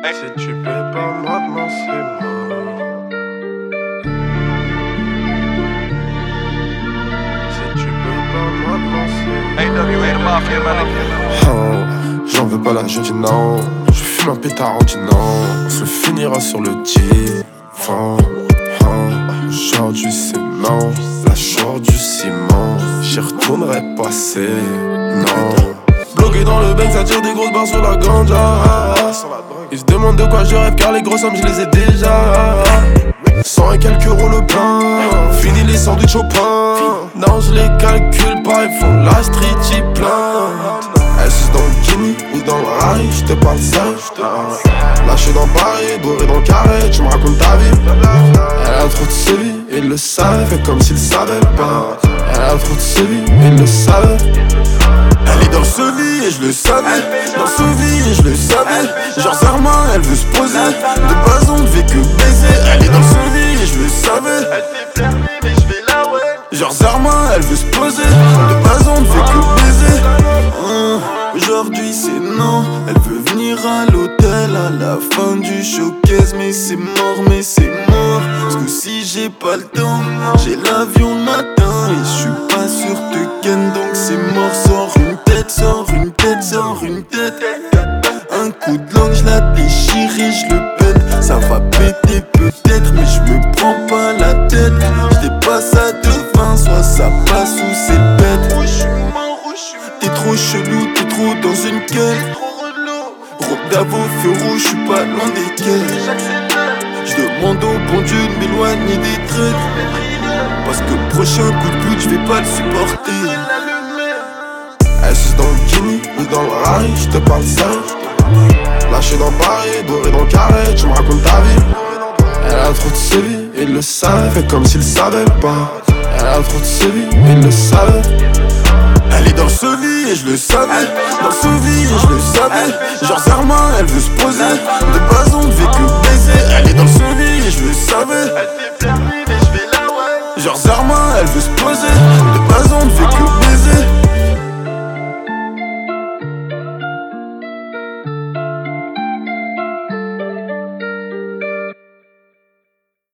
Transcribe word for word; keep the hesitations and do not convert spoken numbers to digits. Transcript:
Si tu payes pas maintenant, c'est mort. Si tu payes pas maintenant, c'est mort. A W A the Mafia, my nigga. Oh, j'en veux pas là, je dis non. Je fume un pétard, on dit non. On se finira sur le divan. Oh, aujourd'hui c'est non. La short du ciment. J'y retournerai passer. Non. Bloqué dans le bec, ça tire des grosses barres sur la ganja. Ils se demandent de quoi je rêve car les grosses sommes je les ai déjà. Cent et quelques euros le pain. Fini les sandwichs au pain. Non je les calcule pas, ils font la street, j'y plante. Est-ce dans le Guinée ou dans le Rari, j'te parle sage. Lâché dans Paris, bourré dans le carré, tu me racontes ta vie. Elle a trop de sévices, il le savait, fait comme s'il savait pas. Elle a trop de sévices, il le savait. Elle est dans ce lit et je le savais. Dans ce vie et je le savais. Genre Zarma, elle veut se poser. De base on ne fait que baiser. Elle est dans ce lit et je le savais. Elle fait flirter mais je fais la ouais. Genre Zarma, elle veut se poser. De base on ne fait que baiser. Hum, Aujourd'hui c'est non. Elle veut venir à l'hôtel à la fin du showcase. Mais c'est mort, mais c'est mort. Parce que si j'ai pas le temps, j'ai l'avion le matin. Et je suis pas sûr de ken, donc c'est mort. Sors une tête, sors une tête, sors une tête. Un coup de langue, je la déchire et je le pète. Ça va péter peut-être, mais je me prends pas la tête. Je dépasse à devant, soit ça passe ou c'est bête. T'es trop chelou, t'es trop dans une quête. Robe d'avo, feu rouge, je suis pas loin des quêtes. Je demande au bon Dieu de m'éloigner des traîtres. Parce que le prochain coup de pute, je vais pas le supporter. Est-ce dans le Guinée ou dans le Rari, je te parle sage. Lâché dans Paris, bourré dans le carré, tu me racontes ta vie. Elle a trop de sévices, il le savait, fait comme s'il savait pas. Elle a trop de sévices, il le savait. Elle est dans ce lit et je le savais. Dans ce vie et je le savais. Genre Zarma, elle veut se poser.